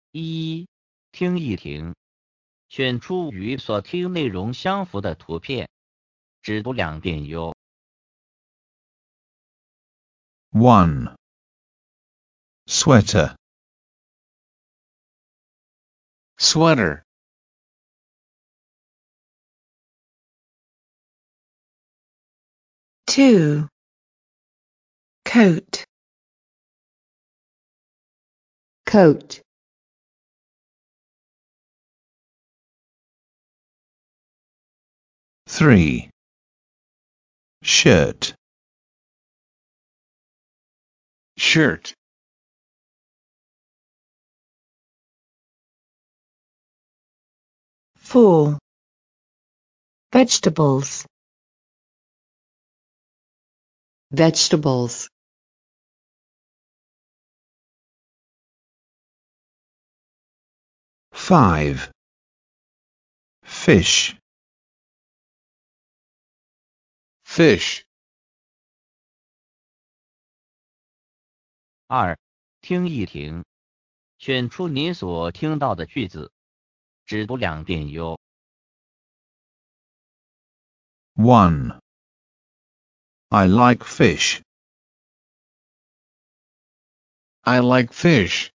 一、听一听，选出与所听内容相符的图片，只读2遍哟。 1. Sweater. Sweater. 2. Coat. Coat. 3. Shirt. Shirt. 4. Vegetables. Vegetables. 5. Fish. Fish. 2、听一听，选出你所听到的句子，只读2遍哟。 1. I like fish. I like fish.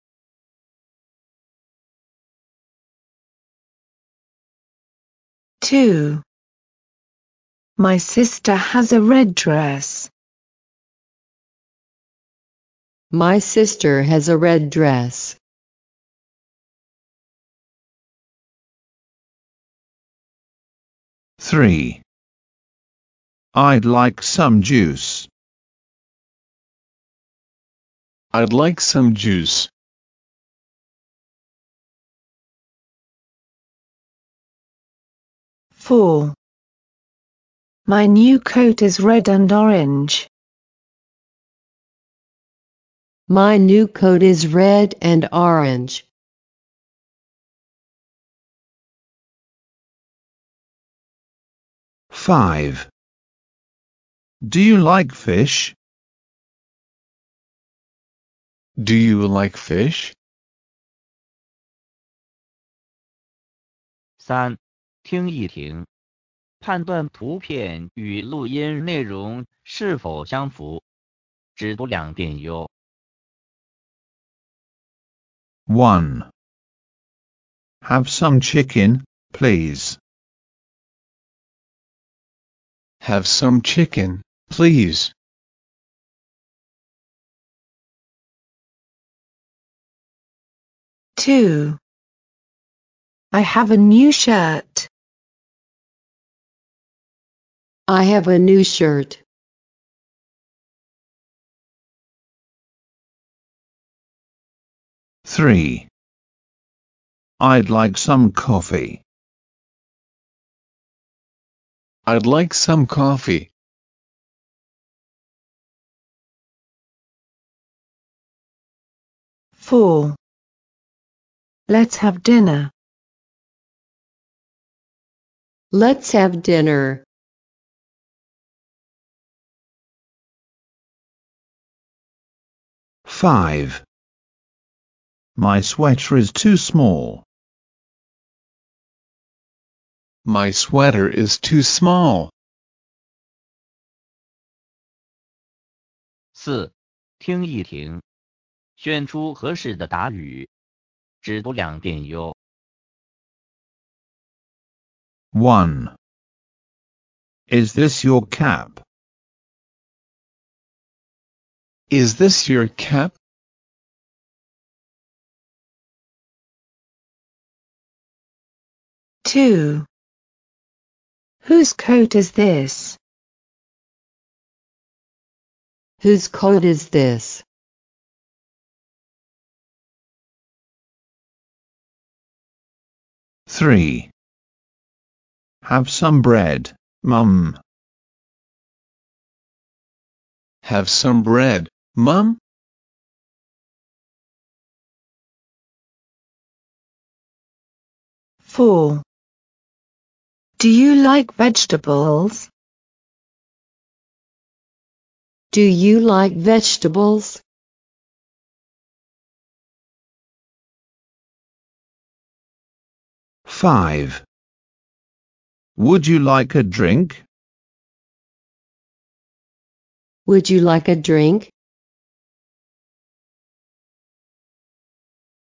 2. My sister has a red dress. My sister has a red dress. 3. I'd like some juice. I'd like some juice. 4. My new coat is red and orange. My new coat is red and orange. 5. Do you like fish? Do you like fish? 3、听一听，判断图片与录音内容是否相符，只读2遍哟。 1. Have some chicken, please. Have some chicken, please. 2. I have a new shirt. I have a new shirt. 3. I'd like some coffee. I'd like some coffee. 4. Let's have dinner. Let's have dinner. 5. My sweater is too small. My sweater is too small. 4、听一听，选出合适的答语，只读2遍哟。 1. Is this your cap? Is this your cap? 2. Whose coat is this? Whose coat is this? 3. Have some bread, Mum. Have some bread, Mum. 4. Do you like vegetables? Do you like vegetables? 5. Would you like a drink? Would you like a drink?